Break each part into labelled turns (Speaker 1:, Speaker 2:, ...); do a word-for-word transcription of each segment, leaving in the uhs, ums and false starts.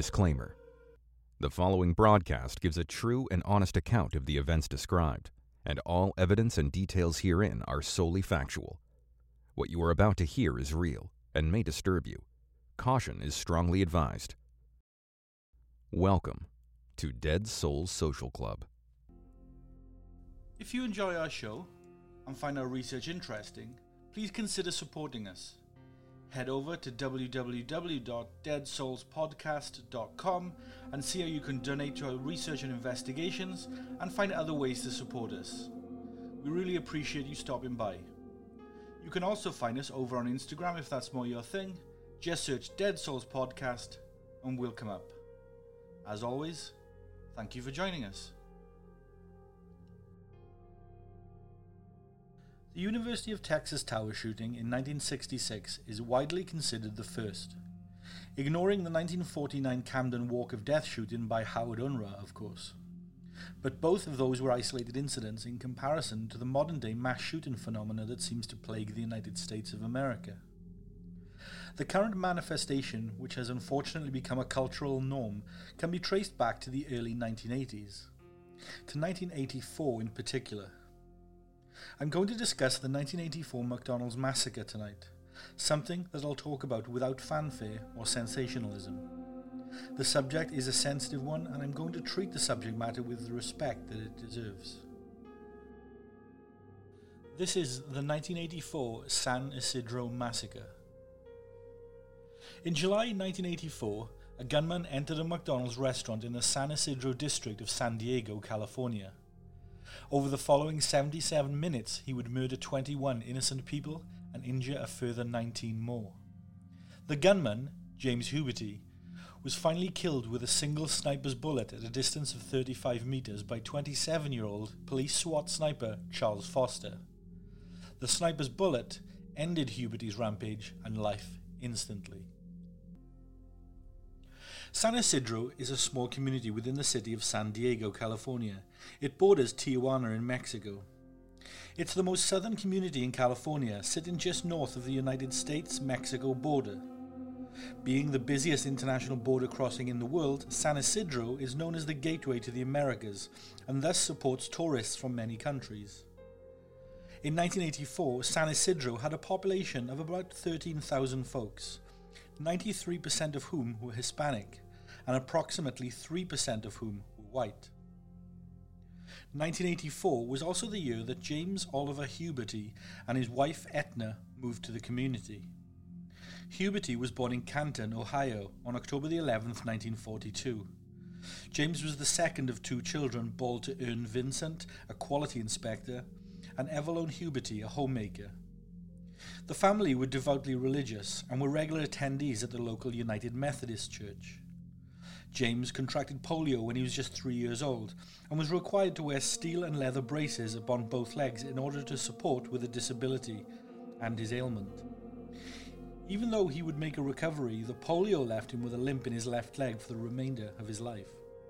Speaker 1: Disclaimer. The following broadcast gives a true and honest account of the events described, and all evidence and details herein are solely factual. What you are about to hear is real and may disturb you. Caution is strongly advised. Welcome to Dead Souls Social Club.
Speaker 2: If you enjoy our show and find our research interesting, please consider supporting us. Head over to w w w dot dead souls podcast dot com and see how you can donate to our research and investigations and find other ways to support us. We really appreciate you stopping by. You can also find us over on Instagram if that's more your thing. Just search Dead Souls Podcast and we'll come up. As always, thank you for joining us. The University of Texas Tower shooting in nineteen sixty-six is widely considered the first, ignoring the nineteen forty-nine Camden Walk of Death shooting by Howard Unruh, of course. But both of those were isolated incidents in comparison to the modern-day mass shooting phenomena that seems to plague the United States of America. The current manifestation, which has unfortunately become a cultural norm, can be traced back to the early nineteen eighties, to nineteen eighty-four in particular. I'm going to discuss the nineteen eighty-four McDonald's massacre tonight, something that I'll talk about without fanfare or sensationalism. The subject is a sensitive one, and I'm going to treat the subject matter with the respect that it deserves. This is the nineteen eighty-four San Isidro Massacre. In July nineteen eighty-four, a gunman entered a McDonald's restaurant in the San Isidro district of San Diego, California. Over the following seventy-seven minutes, he would murder twenty-one innocent people and injure a further nineteen more. The gunman, James Huberty, was finally killed with a single sniper's bullet at a distance of thirty-five meters by twenty-seven-year-old police SWAT sniper Charles Foster. The sniper's bullet ended Huberty's rampage and life instantly. San Isidro is a small community within the city of San Diego, California. It borders Tijuana in Mexico. It's the most southern community in California, sitting just north of the United States-Mexico border. Being the busiest international border crossing in the world, San Isidro is known as the gateway to the Americas, and thus supports tourists from many countries. In nineteen eighty-four, San Isidro had a population of about thirteen thousand folks, ninety-three percent of whom were Hispanic, and approximately three percent of whom were white. nineteen eighty-four was also the year that James Oliver Huberty and his wife Etna moved to the community. Huberty was born in Canton, Ohio, on October the eleventh, nineteen forty-two. James was the second of two children born to Ern Vincent, a quality inspector, and Evelyn Huberty, a homemaker. The family were devoutly religious and were regular attendees at the local United Methodist Church. James contracted polio when he was just three years old and was required to wear steel and leather braces upon both legs in order to support with a disability and his ailment. Even though he would make a recovery, the polio left him with a limp in his left leg for the remainder of his life.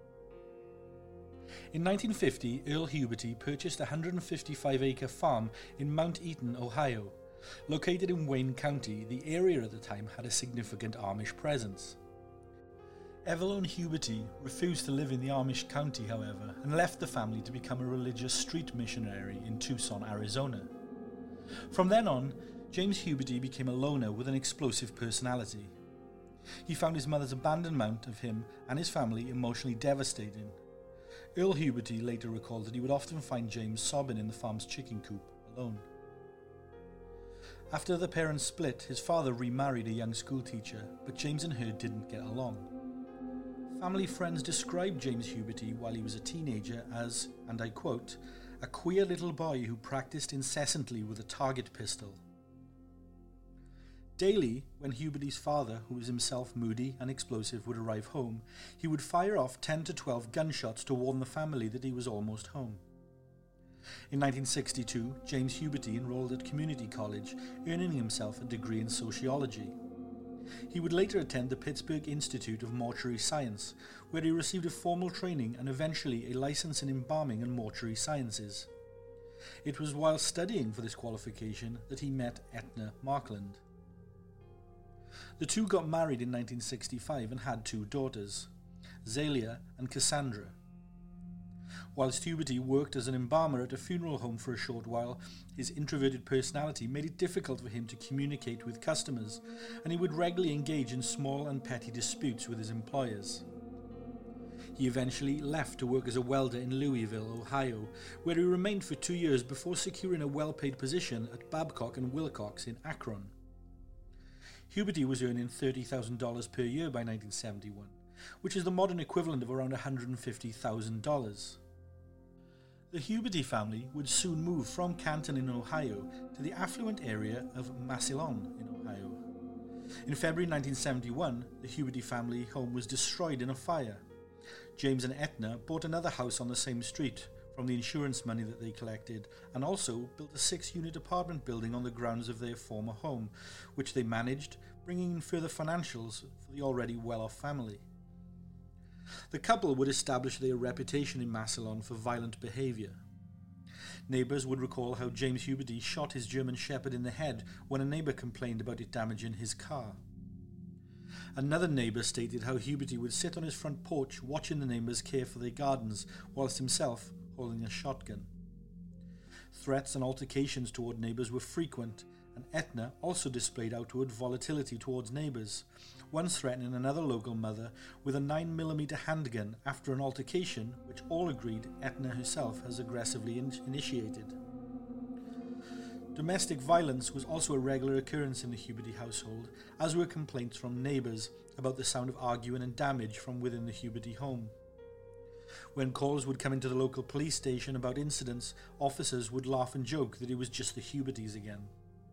Speaker 2: In nineteen fifty, Earl Huberty purchased a one hundred fifty-five acre farm in Mount Eaton, Ohio. Located in Wayne County, the area at the time had a significant Amish presence. Evelyn Huberty refused to live in the Amish county, however, and left the family to become a religious street missionary in Tucson, Arizona. From then on, James Huberty became a loner with an explosive personality. He found his mother's abandonment of him and his family emotionally devastating. Earl Huberty later recalled that he would often find James sobbing in the farm's chicken coop alone. After the parents split, his father remarried a young schoolteacher, but James and her didn't get along. Family friends described James Huberty while he was a teenager as, and I quote, a queer little boy who practiced incessantly with a target pistol. Daily, when Huberty's father, who was himself moody and explosive, would arrive home, he would fire off ten to twelve gunshots to warn the family that he was almost home. In nineteen sixty-two, James Huberty enrolled at community college, earning himself a degree in sociology. He would later attend the Pittsburgh Institute of Mortuary Science, where he received a formal training and eventually a license in embalming and mortuary sciences. It was while studying for this qualification that he met Etna Markland. The two got married in nineteen sixty-five and had two daughters, Zalia and Cassandra. Whilst Huberty worked as an embalmer at a funeral home for a short while, his introverted personality made it difficult for him to communicate with customers, and he would regularly engage in small and petty disputes with his employers. He eventually left to work as a welder in Louisville, Ohio, where he remained for two years before securing a well-paid position at Babcock and Wilcox in Akron. Huberty was earning thirty thousand dollars per year by nineteen seventy-one, which is the modern equivalent of around one hundred fifty thousand dollars. The Huberty family would soon move from Canton in Ohio to the affluent area of Massillon in Ohio. In February nineteen seventy-one, the Huberty family home was destroyed in a fire. James and Etna bought another house on the same street from the insurance money that they collected, and also built a six-unit apartment building on the grounds of their former home, which they managed, bringing in further financials for the already well-off family. The couple would establish their reputation in Massillon for violent behaviour. Neighbours would recall how James Huberty shot his German Shepherd in the head when a neighbour complained about it damaging his car. Another neighbour stated how Huberty would sit on his front porch watching the neighbours care for their gardens, whilst himself holding a shotgun. Threats and altercations toward neighbours were frequent, and Etna also displayed outward volatility towards neighbours, once threatening another local mother with a nine millimeter handgun after an altercation which all agreed Etna herself has aggressively in- initiated. Domestic violence was also a regular occurrence in the Huberty household, as were complaints from neighbours about the sound of arguing and damage from within the Huberty home. When calls would come into the local police station about incidents, officers would laugh and joke that it was just the Hubertys again.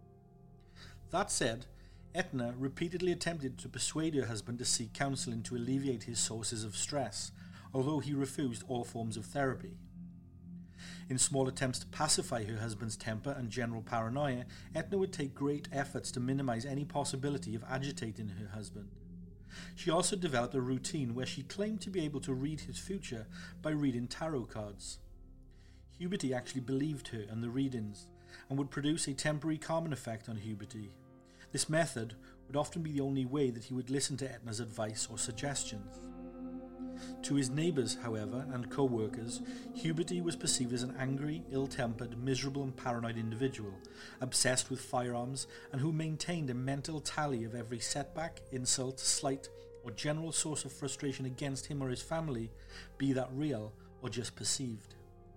Speaker 2: That said, Etna repeatedly attempted to persuade her husband to seek counselling to alleviate his sources of stress, although he refused all forms of therapy. In small attempts to pacify her husband's temper and general paranoia, Etna would take great efforts to minimize any possibility of agitating her husband. She also developed a routine where she claimed to be able to read his future by reading tarot cards. Huberty actually believed her and the readings, and would produce a temporary calming effect on Huberty. This method would often be the only way that he would listen to Etna's advice or suggestions. To his neighbours, however, and co-workers, Huberty was perceived as an angry, ill-tempered, miserable and paranoid individual, obsessed with firearms, and who maintained a mental tally of every setback, insult, slight, or general source of frustration against him or his family, be that real or just perceived.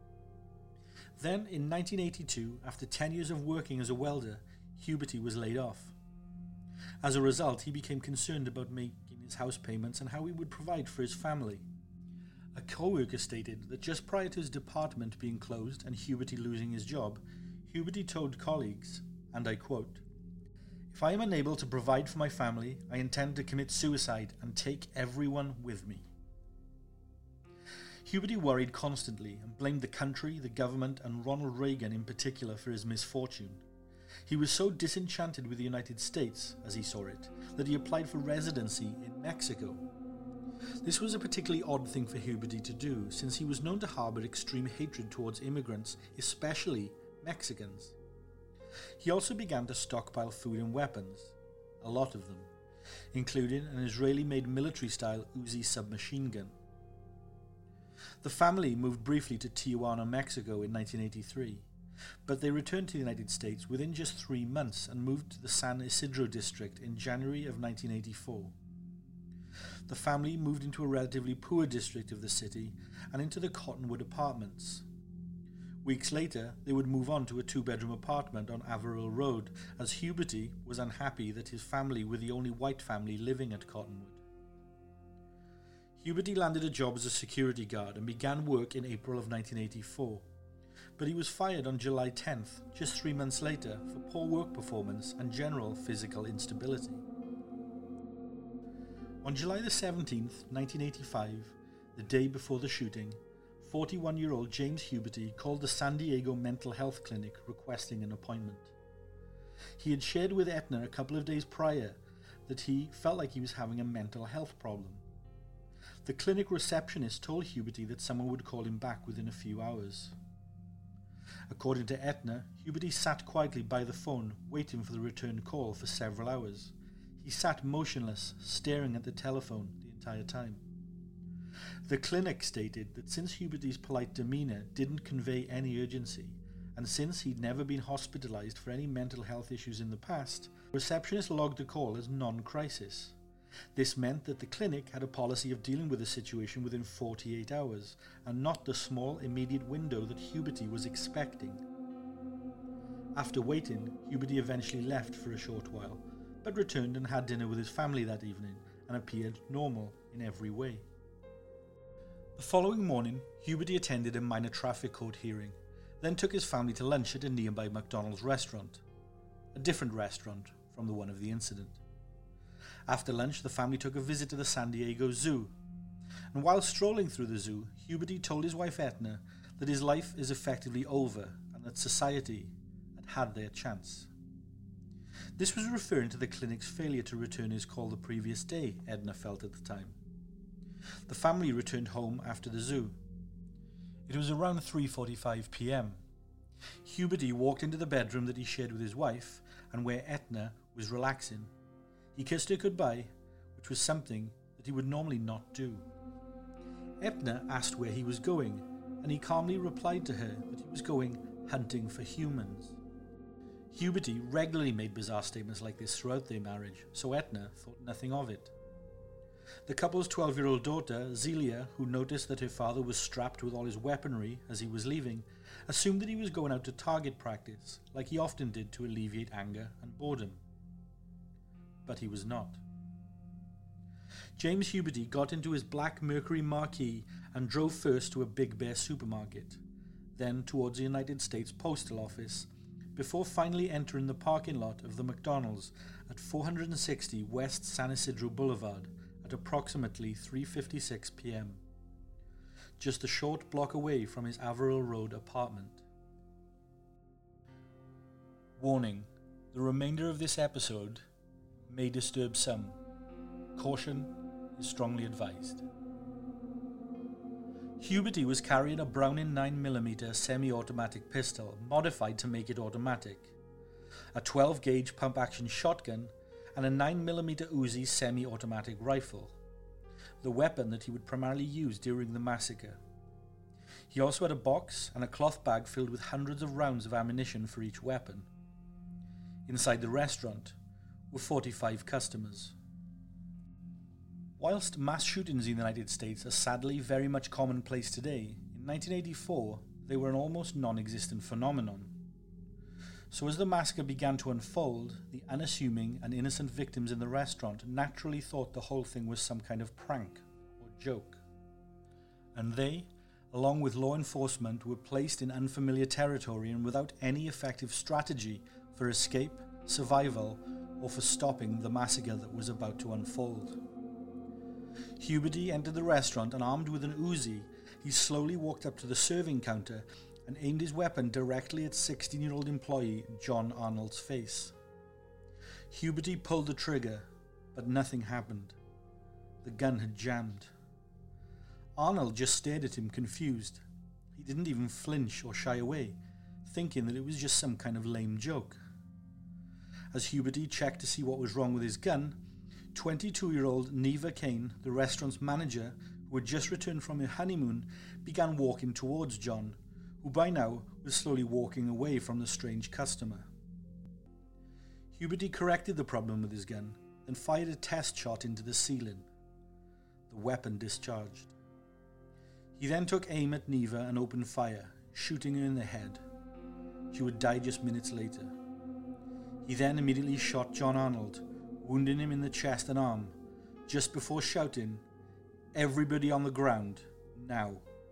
Speaker 2: Then, in nineteen eighty-two, after ten years of working as a welder, Huberty was laid off. As a result, he became concerned about making his house payments and how he would provide for his family. A co-worker stated that just prior to his department being closed and Huberty losing his job, Huberty told colleagues, and I quote, "If I am unable to provide for my family, I intend to commit suicide and take everyone with me." Huberty worried constantly and blamed the country, the government, and Ronald Reagan in particular for his misfortune. He was so disenchanted with the United States, as he saw it, that he applied for residency in Mexico. This was a particularly odd thing for Huberty to do, since he was known to harbour extreme hatred towards immigrants, especially Mexicans. He also began to stockpile food and weapons, a lot of them, including an Israeli-made military-style Uzi submachine gun. The family moved briefly to Tijuana, Mexico in nineteen eighty-three. But they returned to the United States within just three months and moved to the San Isidro district in January of nineteen eighty-four. The family moved into a relatively poor district of the city and into the Cottonwood Apartments. Weeks later, they would move on to a two-bedroom apartment on Averill Road, as Huberty was unhappy that his family were the only white family living at Cottonwood. Huberty landed a job as a security guard and began work in April of nineteen eighty-four. But he was fired on July tenth, just three months later, for poor work performance and general physical instability. On July the seventeenth, nineteen eighty-five, the day before the shooting, forty-one-year-old James Huberty called the San Diego Mental Health Clinic requesting an appointment. He had shared with Etna a couple of days prior that he felt like he was having a mental health problem. The clinic receptionist told Huberty that someone would call him back within a few hours. According to Etna, Huberty sat quietly by the phone, waiting for the return call for several hours. He sat motionless, staring at the telephone the entire time. The clinic stated that since Huberty's polite demeanour didn't convey any urgency, and since he'd never been hospitalised for any mental health issues in the past, the receptionist logged the call as non-crisis. This meant that the clinic had a policy of dealing with the situation within forty-eight hours, and not the small immediate window that Huberty was expecting. After waiting, Huberty eventually left for a short while, but returned and had dinner with his family that evening, and appeared normal in every way. The following morning, Huberty attended a minor traffic court hearing, then took his family to lunch at a nearby McDonald's restaurant, a different restaurant from the one of the incident. After lunch, the family took a visit to the San Diego Zoo, and while strolling through the zoo, Huberty told his wife Etna that his life is effectively over and that society had had their chance. This was referring to the clinic's failure to return his call the previous day, Edna felt at the time. The family returned home after the zoo. It was around three forty-five p.m. Huberty walked into the bedroom that he shared with his wife and where Etna was relaxing. He kissed her goodbye, which was something that he would normally not do. Etna asked where he was going, and he calmly replied to her that he was going hunting for humans. Huberty regularly made bizarre statements like this throughout their marriage, so Etna thought nothing of it. The couple's twelve-year-old daughter, Zelia, who noticed that her father was strapped with all his weaponry as he was leaving, assumed that he was going out to target practice, like he often did to alleviate anger and boredom. But he was not. James Huberty got into his black Mercury Marquis and drove first to a Big Bear supermarket, then towards the United States Postal Office, before finally entering the parking lot of the McDonald's at four sixty West San Isidro Boulevard at approximately three fifty-six p.m., just a short block away from his Averill Road apartment. Warning: the remainder of this episode may disturb some. Caution is strongly advised. Huberty was carrying a Browning nine millimeter semi-automatic pistol modified to make it automatic, a twelve gauge pump-action shotgun, and a nine millimeter Uzi semi-automatic rifle, the weapon that he would primarily use during the massacre. He also had a box and a cloth bag filled with hundreds of rounds of ammunition for each weapon. Inside the restaurant were forty-five customers. Whilst mass shootings in the United States are sadly very much commonplace today, in nineteen eighty-four they were an almost non-existent phenomenon. So as the massacre began to unfold, the unassuming and innocent victims in the restaurant naturally thought the whole thing was some kind of prank or joke. And they, along with law enforcement, were placed in unfamiliar territory and without any effective strategy for escape, survival, or for stopping the massacre that was about to unfold. Huberty entered the restaurant and, armed with an Uzi, he slowly walked up to the serving counter and aimed his weapon directly at sixteen-year-old employee John Arnold's face. Huberty pulled the trigger, but nothing happened. The gun had jammed. Arnold just stared at him confused. He didn't even flinch or shy away, thinking that it was just some kind of lame joke. As Huberty checked to see what was wrong with his gun, twenty-two-year-old Neva Kane, the restaurant's manager, who had just returned from her honeymoon, began walking towards John, who by now was slowly walking away from the strange customer. Huberty corrected the problem with his gun, then fired a test shot into the ceiling. The weapon discharged. He then took aim at Neva and opened fire, shooting her in the head. She would die just minutes later. He then immediately shot John Arnold, wounding him in the chest and arm, just before shouting, "Everybody on the ground, now."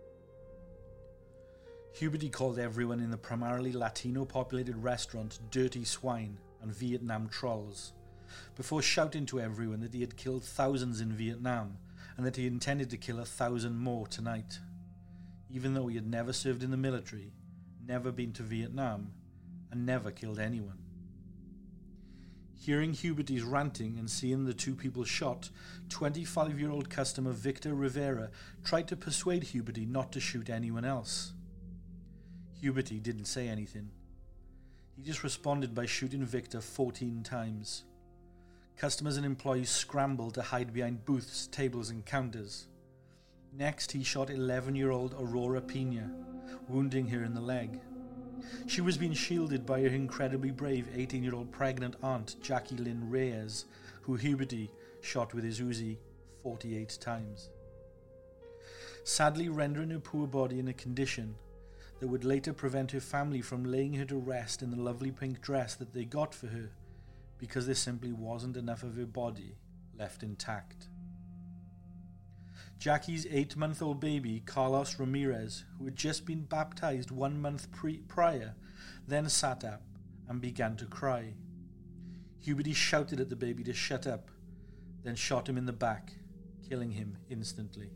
Speaker 2: Huberty called everyone in the primarily Latino-populated restaurant dirty swine and Vietnam trolls, before shouting to everyone that he had killed thousands in Vietnam and that he intended to kill a thousand more tonight, even though he had never served in the military, never been to Vietnam, and never killed anyone. Hearing Huberty's ranting and seeing the two people shot, twenty-five-year-old customer Victor Rivera tried to persuade Huberty not to shoot anyone else. Huberty didn't say anything. He just responded by shooting Victor fourteen times. Customers and employees scrambled to hide behind booths, tables and counters. Next, he shot eleven-year-old Aurora Pena, wounding her in the leg. She was being shielded by her incredibly brave eighteen-year-old pregnant aunt, Jackie Lynn Reyes, who Huberty shot with his Uzi forty-eight times. Sadly rendering her poor body in a condition that would later prevent her family from laying her to rest in the lovely pink dress that they got for her, because there simply wasn't enough of her body left intact. Jackie's eight-month-old baby, Carlos Ramirez, who had just been baptized one month pre- prior, then sat up and began to cry. Huberty shouted at the baby to shut up, then shot him in the back, killing him instantly.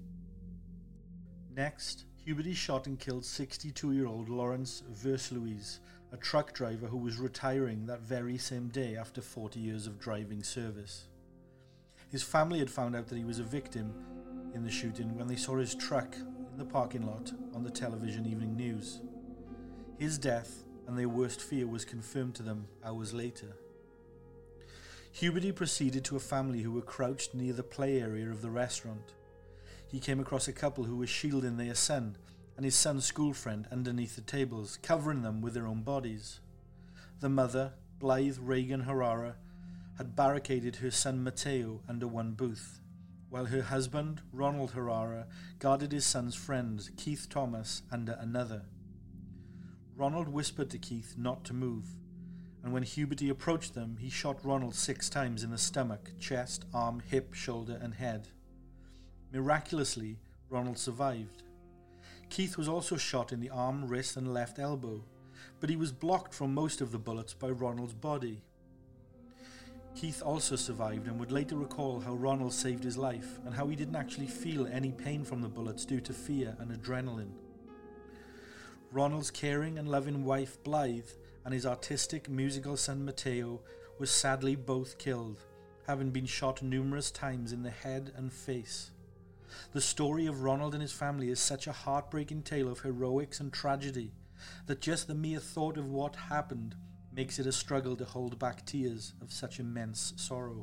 Speaker 2: Next, Huberty shot and killed sixty-two-year-old Lawrence Versluis, a truck driver who was retiring that very same day after forty years of driving service. His family had found out that he was a victim in the shooting when they saw his truck in the parking lot on the television evening news. His death and their worst fear was confirmed to them hours later. Huberty proceeded to a family who were crouched near the play area of the restaurant. He came across a couple who were shielding their son and his son's school friend underneath the tables, covering them with their own bodies. The mother, Blythe Reagan Herrera, had barricaded her son Mateo under one booth, while her husband, Ronald Herrera, guarded his son's friend, Keith Thomas, under another. Ronald whispered to Keith not to move, and when Huberty approached them, he shot Ronald six times in the stomach, chest, arm, hip, shoulder, and head. Miraculously, Ronald survived. Keith was also shot in the arm, wrist, and left elbow, but he was blocked from most of the bullets by Ronald's body. Keith also survived and would later recall how Ronald saved his life and how he didn't actually feel any pain from the bullets due to fear and adrenaline. Ronald's caring and loving wife Blythe and his artistic musical son Mateo were sadly both killed, having been shot numerous times in the head and face. The story of Ronald and his family is such a heartbreaking tale of heroics and tragedy that just the mere thought of what happened makes it a struggle to hold back tears of such immense sorrow.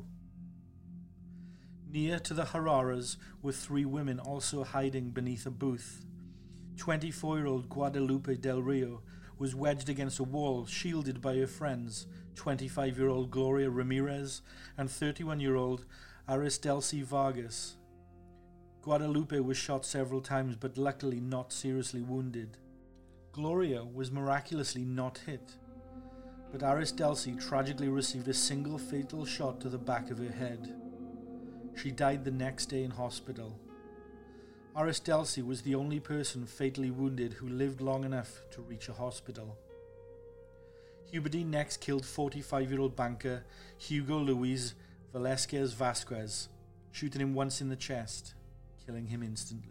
Speaker 2: Near to the Herreras were three women also hiding beneath a booth. twenty-four-year-old Guadalupe Del Rio was wedged against a wall, shielded by her friends, twenty-five-year-old Gloria Ramirez and thirty-one-year-old Arisdelcy Vargas. Guadalupe was shot several times but luckily not seriously wounded. Gloria was miraculously not hit, but Arisdelcy tragically received a single fatal shot to the back of her head. She died the next day in hospital. Arisdelcy was the only person fatally wounded who lived long enough to reach a hospital. Huberty next killed forty-five-year-old banker Hugo Luis Velasquez Vasquez, shooting him once in the chest, killing him instantly.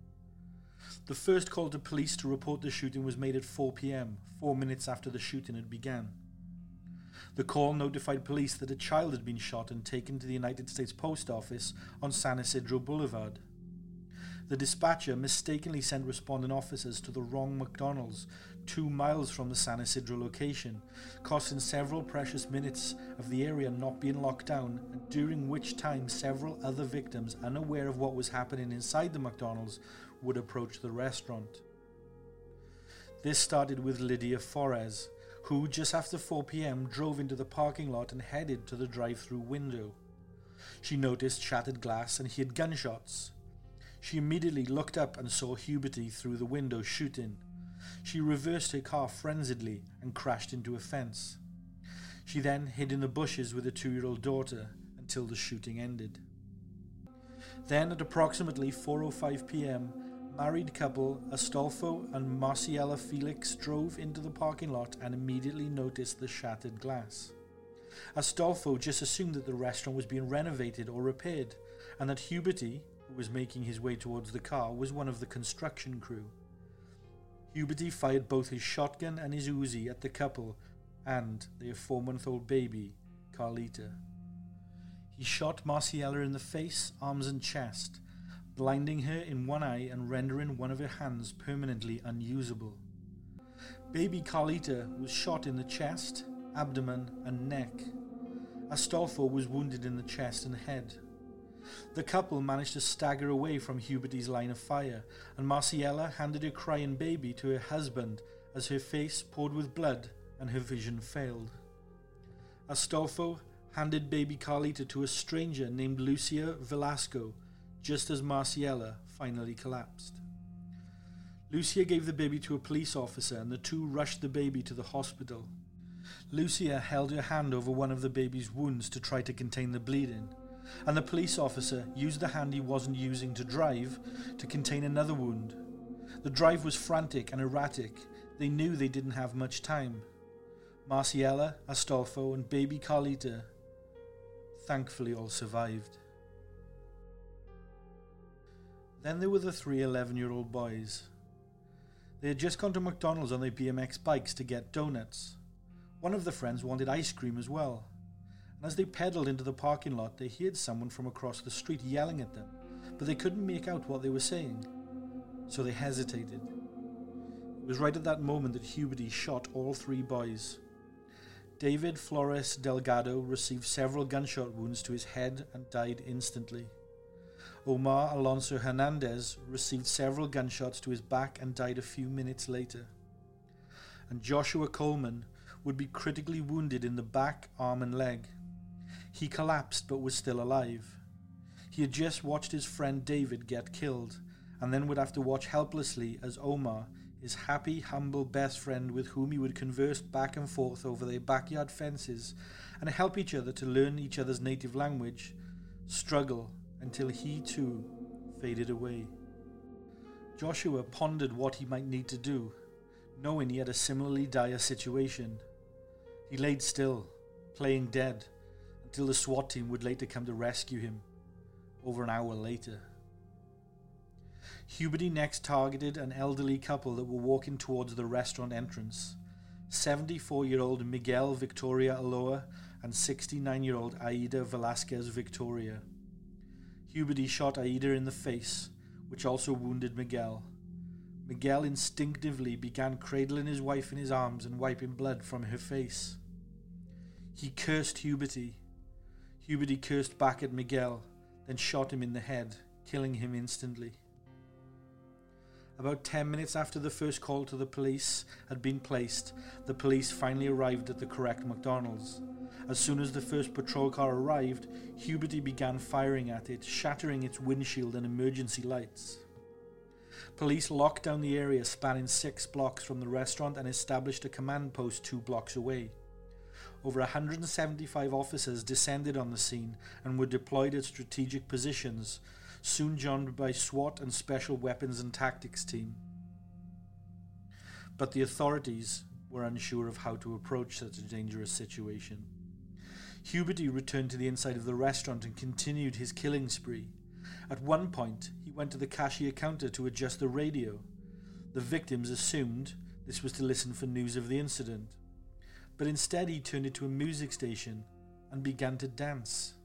Speaker 2: The first call to police to report the shooting was made at four p.m., four minutes after the shooting had begun. The call notified police that a child had been shot and taken to the United States Post Office on San Isidro Boulevard. The dispatcher mistakenly sent responding officers to the wrong McDonald's, two miles from the San Isidro location, costing several precious minutes of the area not being locked down, and during which time several other victims, unaware of what was happening inside the McDonald's, would approach the restaurant. This started with Lydia Forez, who, just after four p.m., drove into the parking lot and headed to the drive-through window. She noticed shattered glass and heard gunshots. She immediately looked up and saw Huberty through the window shooting. She reversed her car frenziedly and crashed into a fence. She then hid in the bushes with her two-year-old daughter until the shooting ended. Then, at approximately four oh five p.m., married couple Astolfo and Marciela Felix drove into the parking lot and immediately noticed the shattered glass. Astolfo just assumed that the restaurant was being renovated or repaired, and that Huberty, who was making his way towards the car, was one of the construction crew. Huberty fired both his shotgun and his Uzi at the couple and their four-month-old baby, Carlita. He shot Marciela in the face, arms and chest, blinding her in one eye and rendering one of her hands permanently unusable. Baby Carlita was shot in the chest, abdomen and neck. Astolfo was wounded in the chest and head. The couple managed to stagger away from Huberty's line of fire, and Marciela handed her crying baby to her husband as her face poured with blood and her vision failed. Astolfo handed baby Carlita to a stranger named Lucia Velasco, just as Marciela finally collapsed. Lucia gave the baby to a police officer, and the two rushed the baby to the hospital. Lucia held her hand over one of the baby's wounds to try to contain the bleeding, and the police officer used the hand he wasn't using to drive to contain another wound. The drive was frantic and erratic. They knew they didn't have much time. Marciela, Astolfo, and baby Carlita thankfully all survived. Then there were the three eleven-year-old boys. They had just gone to McDonald's on their B M X bikes to get donuts. One of the friends wanted ice cream as well, and as they pedaled into the parking lot, they heard someone from across the street yelling at them, but they couldn't make out what they were saying, so they hesitated. It was right at that moment that Huberty shot all three boys. David Flores Delgado received several gunshot wounds to his head and died instantly. Omar Alonso Hernandez received several gunshots to his back and died a few minutes later. And Joshua Coleman would be critically wounded in the back, arm and leg. He collapsed but was still alive. He had just watched his friend David get killed, and then would have to watch helplessly as Omar, his happy, humble best friend with whom he would converse back and forth over their backyard fences and help each other to learn each other's native language, struggle until he too faded away. Joshua pondered what he might need to do, knowing he had a similarly dire situation. He laid still, playing dead, until the SWAT team would later come to rescue him, over an hour later. Huberty next targeted an elderly couple that were walking towards the restaurant entrance, seventy-four-year-old Miguel Victoria Aloa and sixty-nine-year-old Aida Velasquez Victoria. Huberty shot Aida in the face, which also wounded Miguel. Miguel instinctively began cradling his wife in his arms and wiping blood from her face. He cursed Huberty. Huberty cursed back at Miguel, then shot him in the head, killing him instantly. About ten minutes after the first call to the police had been placed, the police finally arrived at the correct McDonald's. As soon as the first patrol car arrived, Huberty began firing at it, shattering its windshield and emergency lights. Police locked down the area spanning six blocks from the restaurant and established a command post two blocks away. Over one hundred seventy-five officers descended on the scene and were deployed at strategic positions, soon joined by SWAT and Special Weapons and Tactics team. But the authorities were unsure of how to approach such a dangerous situation. Huberty returned to the inside of the restaurant and continued his killing spree. At one point, he went to the cashier counter to adjust the radio. The victims assumed this was to listen for news of the incident, but instead he turned it to a music station and began to dance.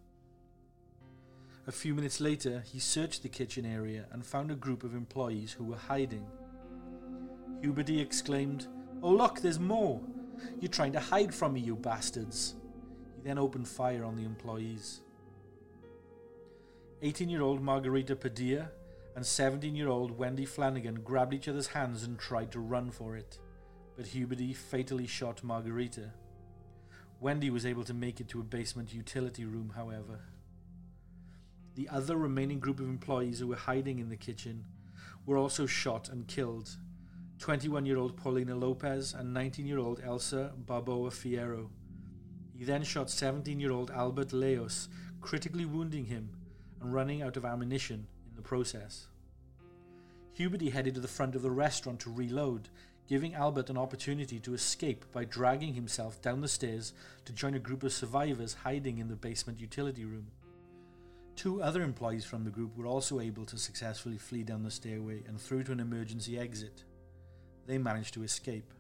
Speaker 2: A few minutes later, he searched the kitchen area and found a group of employees who were hiding. Huberty exclaimed, "Oh look, there's more! You're trying to hide from me, you bastards!" He then opened fire on the employees. eighteen-year-old Margarita Padilla and seventeen-year-old Wendy Flanagan grabbed each other's hands and tried to run for it, but Huberty fatally shot Margarita. Wendy was able to make it to a basement utility room, however. The other remaining group of employees who were hiding in the kitchen were also shot and killed, twenty-one-year-old Paulina Lopez and nineteen-year-old Elsa Barboa Fierro. He then shot seventeen-year-old Albert Leos, critically wounding him and running out of ammunition in the process. Huberty headed to the front of the restaurant to reload, giving Albert an opportunity to escape by dragging himself down the stairs to join a group of survivors hiding in the basement utility room. Two other employees from the group were also able to successfully flee down the stairway and through to an emergency exit. They managed to escape.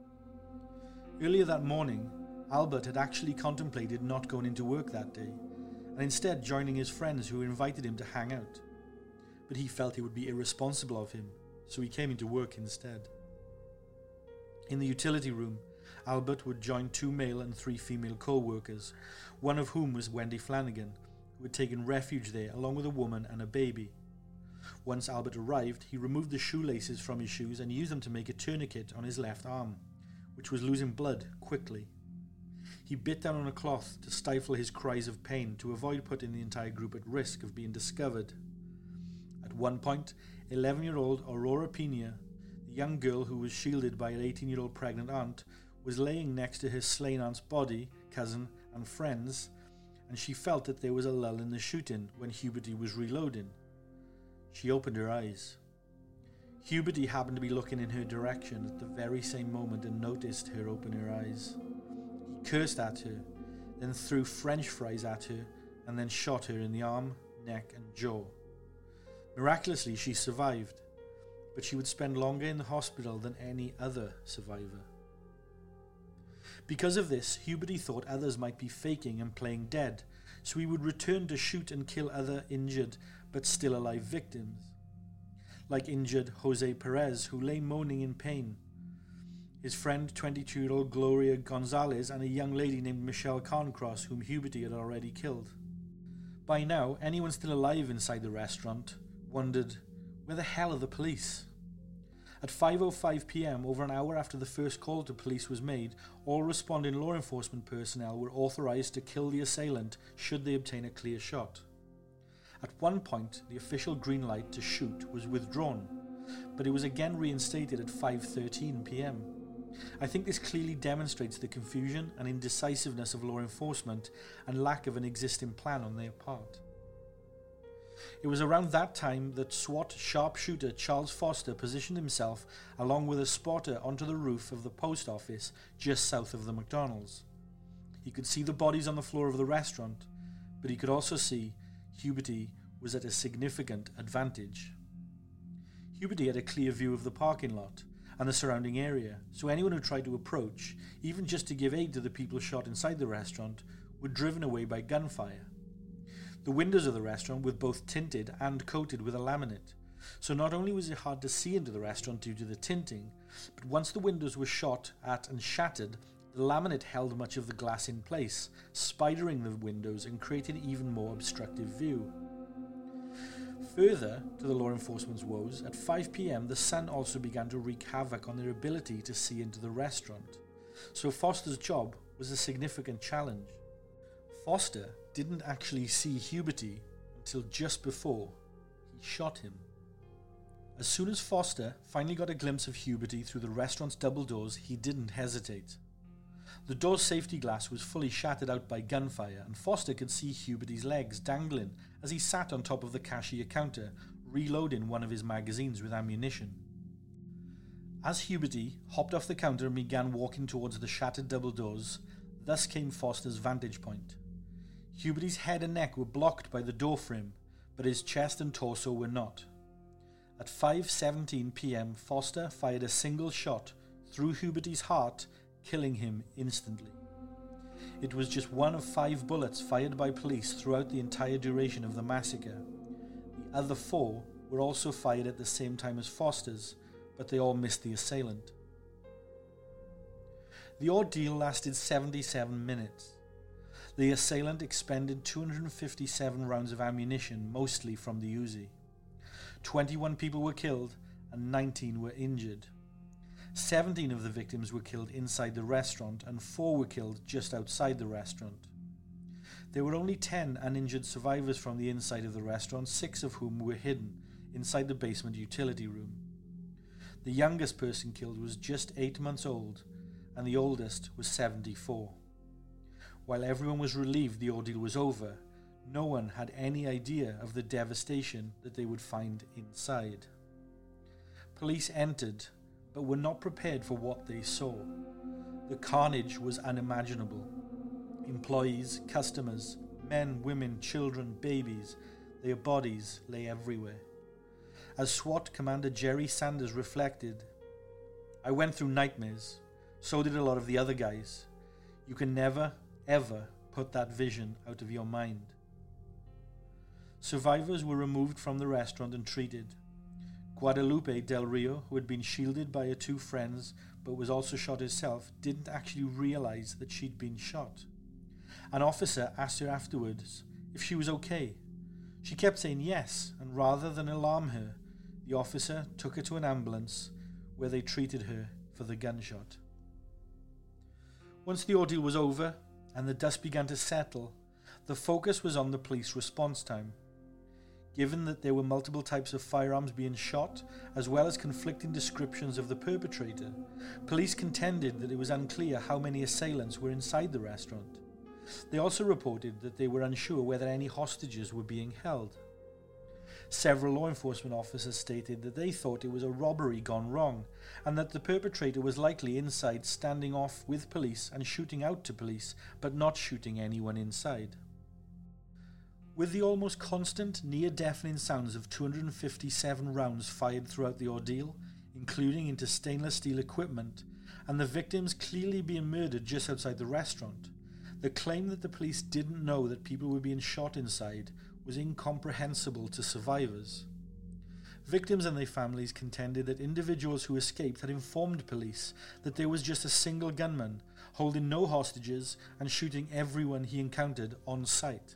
Speaker 2: Earlier that morning, Albert had actually contemplated not going into work that day, and instead joining his friends who invited him to hang out. But he felt it would be irresponsible of him, so he came into work instead. In the utility room, Albert would join two male and three female co-workers, one of whom was Wendy Flanagan, who had taken refuge there along with a woman and a baby. Once Albert arrived, he removed the shoelaces from his shoes and used them to make a tourniquet on his left arm, which was losing blood quickly. He bit down on a cloth to stifle his cries of pain to avoid putting the entire group at risk of being discovered. At one point, eleven-year-old Aurora Pena, the young girl who was shielded by her eighteen-year-old pregnant aunt, was laying next to her slain aunt's body, cousin, and friends, and she felt that there was a lull in the shooting when Huberty was reloading. She opened her eyes. Huberty happened to be looking in her direction at the very same moment and noticed her open her eyes. He cursed at her, then threw French fries at her, and then shot her in the arm, neck, and jaw. Miraculously, she survived, but she would spend longer in the hospital than any other survivor. Because of this, Huberty thought others might be faking and playing dead, so he would return to shoot and kill other injured but still alive victims, like injured Jose Perez, who lay moaning in pain, his friend twenty-two-year-old Gloria Gonzalez, and a young lady named Michelle Carncross, whom Huberty had already killed. By now, anyone still alive inside the restaurant wondered, where the hell are the police? At five oh five p.m., over an hour after the first call to police was made, all responding law enforcement personnel were authorized to kill the assailant should they obtain a clear shot. At one point, the official green light to shoot was withdrawn, but it was again reinstated at five thirteen p.m. I think this clearly demonstrates the confusion and indecisiveness of law enforcement and lack of an existing plan on their part. It was around that time that SWAT sharpshooter Charles Foster positioned himself along with a spotter onto the roof of the post office just south of the McDonald's. He could see the bodies on the floor of the restaurant, but he could also see Huberty was at a significant advantage. Huberty had a clear view of the parking lot and the surrounding area, so anyone who tried to approach, even just to give aid to the people shot inside the restaurant, were driven away by gunfire. The windows of the restaurant were both tinted and coated with a laminate, so not only was it hard to see into the restaurant due to the tinting, but once the windows were shot at and shattered, the laminate held much of the glass in place, spidering the windows and creating an even more obstructive view. Further to the law enforcement's woes, at five p.m. the sun also began to wreak havoc on their ability to see into the restaurant, so Foster's job was a significant challenge. Foster didn't actually see Huberty until just before he shot him. As soon as Foster finally got a glimpse of Huberty through the restaurant's double doors, he didn't hesitate. The door's safety glass was fully shattered out by gunfire, and Foster could see Huberty's legs dangling as he sat on top of the cashier counter, reloading one of his magazines with ammunition. As Huberty hopped off the counter and began walking towards the shattered double doors, thus came Foster's vantage point. Huberty's head and neck were blocked by the door frame, but his chest and torso were not. At five seventeen p.m., Foster fired a single shot through Huberty's heart, killing him instantly. It was just one of five bullets fired by police throughout the entire duration of the massacre. The other four were also fired at the same time as Foster's, but they all missed the assailant. The ordeal lasted seventy-seven minutes. The assailant expended two hundred fifty-seven rounds of ammunition, mostly from the Uzi. twenty-one people were killed and nineteen were injured. seventeen of the victims were killed inside the restaurant and four were killed just outside the restaurant. There were only ten uninjured survivors from the inside of the restaurant, six of whom were hidden inside the basement utility room. The youngest person killed was just eight months old and the oldest was seventy-four. While everyone was relieved the ordeal was over, no one had any idea of the devastation that they would find inside. Police entered, but were not prepared for what they saw. The carnage was unimaginable. Employees, customers, men, women, children, babies, their bodies lay everywhere. As SWAT Commander Jerry Sanders reflected, "I went through nightmares. So did a lot of the other guys. You can never, ever put that vision out of your mind." Survivors were removed from the restaurant and treated. Guadalupe Del Rio, who had been shielded by her two friends but was also shot herself, didn't actually realize that she'd been shot. An officer asked her afterwards if she was okay. She kept saying yes, and rather than alarm her, the officer took her to an ambulance where they treated her for the gunshot. Once the ordeal was over and the dust began to settle, the focus was on the police response time. Given that there were multiple types of firearms being shot, as well as conflicting descriptions of the perpetrator, police contended that it was unclear how many assailants were inside the restaurant. They also reported that they were unsure whether any hostages were being held. Several law enforcement officers stated that they thought it was a robbery gone wrong, and that the perpetrator was likely inside standing off with police and shooting out to police, but not shooting anyone inside. With the almost constant, near-deafening sounds of two hundred fifty-seven rounds fired throughout the ordeal, including into stainless steel equipment, and the victims clearly being murdered just outside the restaurant, the claim that the police didn't know that people were being shot inside was incomprehensible to survivors. Victims and their families contended that individuals who escaped had informed police that there was just a single gunman, holding no hostages and shooting everyone he encountered on sight.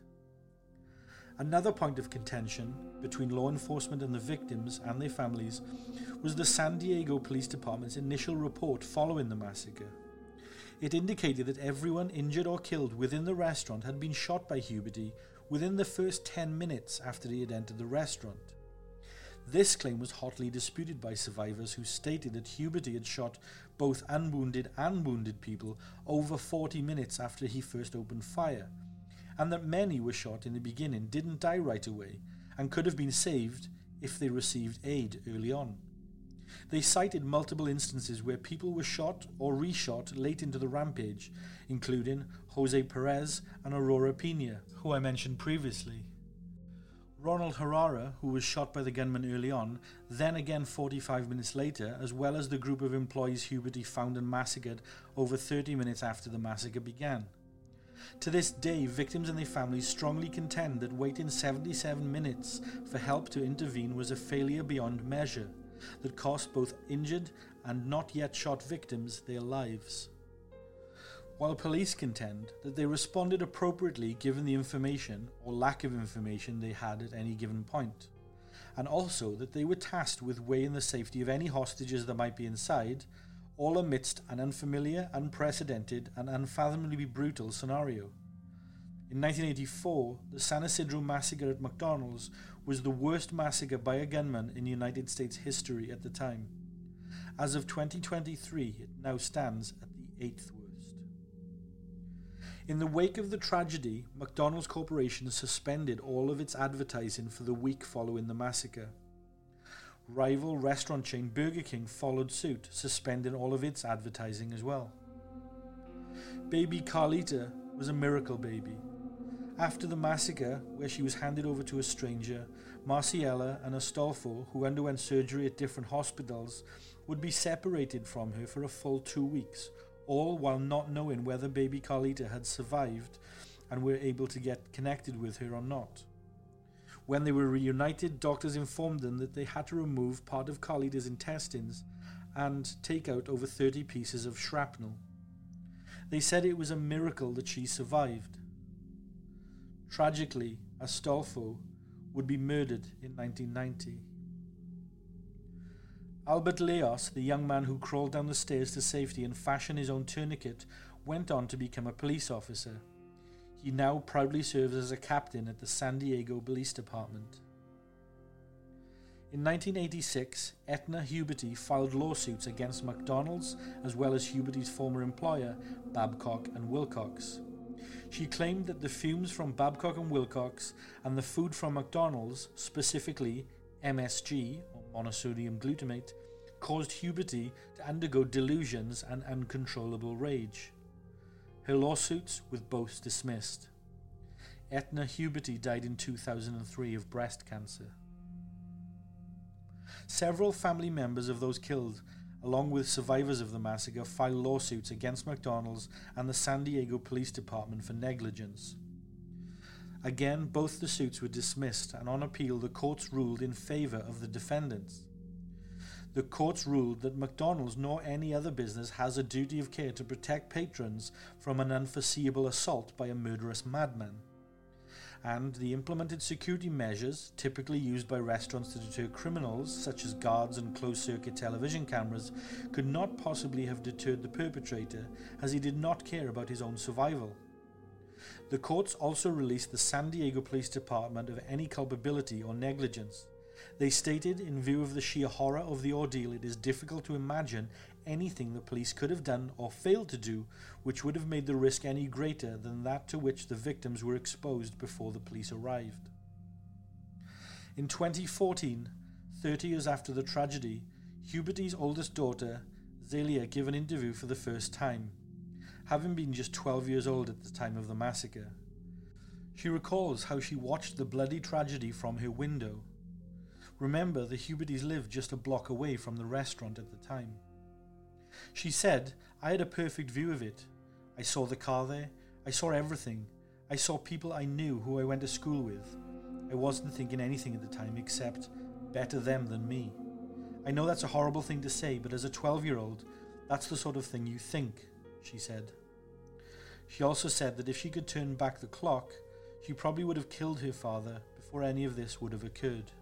Speaker 2: Another point of contention between law enforcement and the victims and their families was the San Diego Police Department's initial report following the massacre. It indicated that everyone injured or killed within the restaurant had been shot by Huberty within the first ten minutes after he had entered the restaurant. This claim was hotly disputed by survivors who stated that Huberty had shot both unwounded and wounded people over forty minutes after he first opened fire, and that many were shot in the beginning didn't die right away and could have been saved if they received aid early on. They cited multiple instances where people were shot or reshot late into the rampage, including Jose Perez and Aurora Pena, who I mentioned previously. Ronald Herrera, who was shot by the gunman early on, then again forty-five minutes later, as well as the group of employees Huberty found and massacred over thirty minutes after the massacre began. To this day, victims and their families strongly contend that waiting seventy-seven minutes for help to intervene was a failure beyond measure that cost both injured and not yet shot victims their lives. While police contend that they responded appropriately given the information or lack of information they had at any given point, and also that they were tasked with weighing the safety of any hostages that might be inside, all amidst an unfamiliar, unprecedented, and unfathomably brutal scenario. In nineteen eighty-four, the San Isidro massacre at McDonald's was the worst massacre by a gunman in United States history at the time. As of twenty twenty-three, it now stands at the eighth worst. In the wake of the tragedy, McDonald's Corporation suspended all of its advertising for the week following the massacre. Rival restaurant chain Burger King followed suit, suspending all of its advertising as well. Baby Carlita was a miracle baby. After the massacre, where she was handed over to a stranger, Marciela and Astolfo, who underwent surgery at different hospitals, would be separated from her for a full two weeks, all while not knowing whether baby Carlita had survived and were able to get connected with her or not. When they were reunited, doctors informed them that they had to remove part of Carlita's intestines and take out over thirty pieces of shrapnel. They said it was a miracle that she survived. Tragically, Astolfo would be murdered in nineteen ninety. Albert Leos, the young man who crawled down the stairs to safety and fashioned his own tourniquet, went on to become a police officer. He now proudly serves as a captain at the San Diego Police Department. In nineteen eighty-six, Etna Huberty filed lawsuits against McDonald's as well as Huberty's former employer, Babcock and Wilcox. She claimed that the fumes from Babcock and Wilcox and the food from McDonald's, specifically M S G, or monosodium glutamate, caused Huberty to undergo delusions and uncontrollable rage. Her lawsuits were both dismissed. Etna Huberty died in two thousand three of breast cancer. Several family members of those killed, along with survivors of the massacre, filed lawsuits against McDonald's and the San Diego Police Department for negligence. Again, both the suits were dismissed, and on appeal the courts ruled in favor of the defendants. The courts ruled that McDonald's nor any other business has a duty of care to protect patrons from an unforeseeable assault by a murderous madman. And the implemented security measures typically used by restaurants to deter criminals, such as guards and closed-circuit television cameras, could not possibly have deterred the perpetrator, as he did not care about his own survival. The courts also released the San Diego Police Department of any culpability or negligence. They stated, in view of the sheer horror of the ordeal, it is difficult to imagine anything the police could have done or failed to do which would have made the risk any greater than that to which the victims were exposed before the police arrived. In twenty fourteen, thirty years after the tragedy, Huberty's oldest daughter, Zelia, gave an interview for the first time, having been just twelve years old at the time of the massacre. She recalls how she watched the bloody tragedy from her window. Remember, the Hubertys lived just a block away from the restaurant at the time. She said, "I had a perfect view of it. I saw the car there. I saw everything. I saw people I knew who I went to school with. I wasn't thinking anything at the time except, better them than me. I know that's a horrible thing to say, but as a twelve-year-old, that's the sort of thing you think," she said. She also said that if she could turn back the clock, she probably would have killed her father before any of this would have occurred.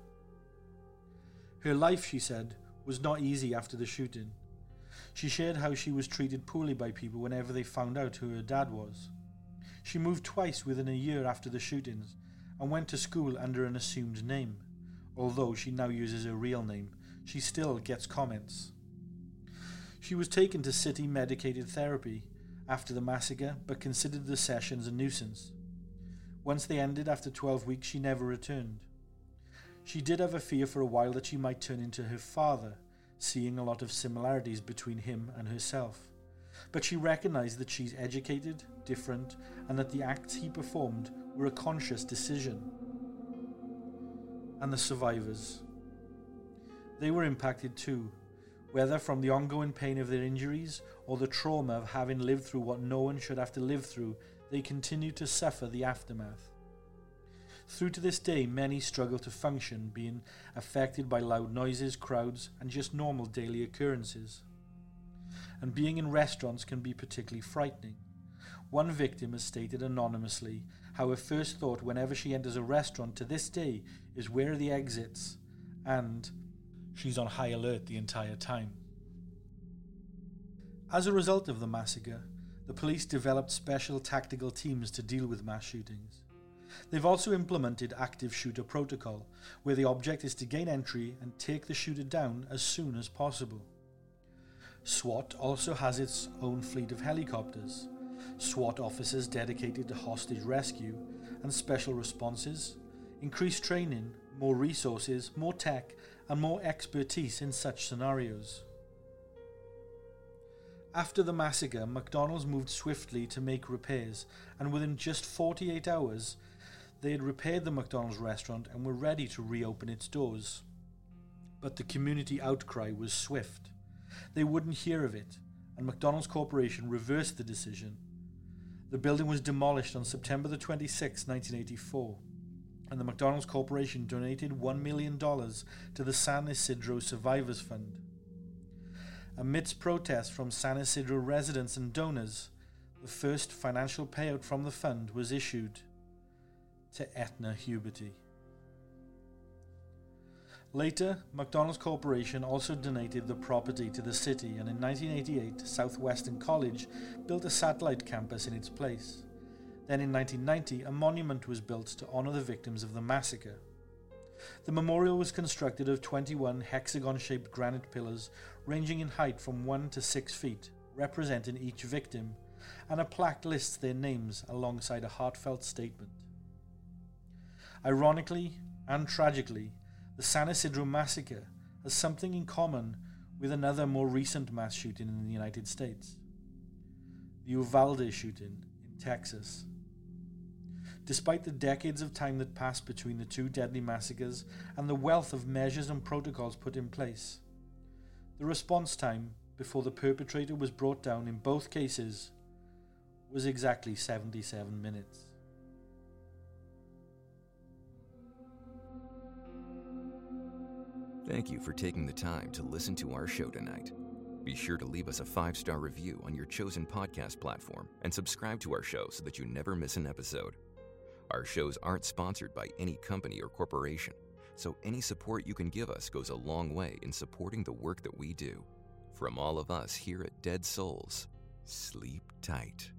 Speaker 2: Her life, she said, was not easy after the shooting. She shared how she was treated poorly by people whenever they found out who her dad was. She moved twice within a year after the shootings and went to school under an assumed name. Although she now uses her real name, she still gets comments. She was taken to city medicated therapy after the massacre, but considered the sessions a nuisance. Once they ended after twelve weeks, she never returned. She did have a fear for a while that she might turn into her father, seeing a lot of similarities between him and herself. But she recognized that she's educated, different, and that the acts he performed were a conscious decision. And the survivors. They were impacted too, whether from the ongoing pain of their injuries or the trauma of having lived through what no one should have to live through. They continue to suffer the aftermath. Through to this day, many struggle to function, being affected by loud noises, crowds, and just normal daily occurrences. And being in restaurants can be particularly frightening. One victim has stated anonymously how her first thought whenever she enters a restaurant to this day is where are the exits, and she's on high alert the entire time. As a result of the massacre, the police developed special tactical teams to deal with mass shootings. They've also implemented active shooter protocol, where the object is to gain entry and take the shooter down as soon as possible. SWAT also has its own fleet of helicopters, SWAT officers dedicated to hostage rescue and special responses, increased training, more resources, more tech, and more expertise in such scenarios. After the massacre, McDonald's moved swiftly to make repairs, and within just forty-eight hours, they had repaired the McDonald's restaurant and were ready to reopen its doors. But the community outcry was swift. They wouldn't hear of it, and McDonald's Corporation reversed the decision. The building was demolished on September the twenty-sixth, nineteen eighty-four, and the McDonald's Corporation donated one million dollars to the San Isidro Survivors Fund. Amidst protests from San Isidro residents and donors, the first financial payout from the fund was issued to Etna Huberty. Later, McDonald's Corporation also donated the property to the city, and in nineteen eighty-eight, Southwestern College built a satellite campus in its place. Then in nineteen ninety, a monument was built to honor the victims of the massacre. The memorial was constructed of twenty-one hexagon-shaped granite pillars ranging in height from one to six feet, representing each victim, and a plaque lists their names alongside a heartfelt statement. Ironically and tragically, the San Isidro massacre has something in common with another more recent mass shooting in the United States, the Uvalde shooting in Texas. Despite the decades of time that passed between the two deadly massacres and the wealth of measures and protocols put in place, the response time before the perpetrator was brought down in both cases was exactly seventy-seven minutes.
Speaker 1: Thank you for taking the time to listen to our show tonight. Be sure to leave us a five-star review on your chosen podcast platform and subscribe to our show so that you never miss an episode. Our shows aren't sponsored by any company or corporation, so any support you can give us goes a long way in supporting the work that we do. From all of us here at Dead Souls, sleep tight.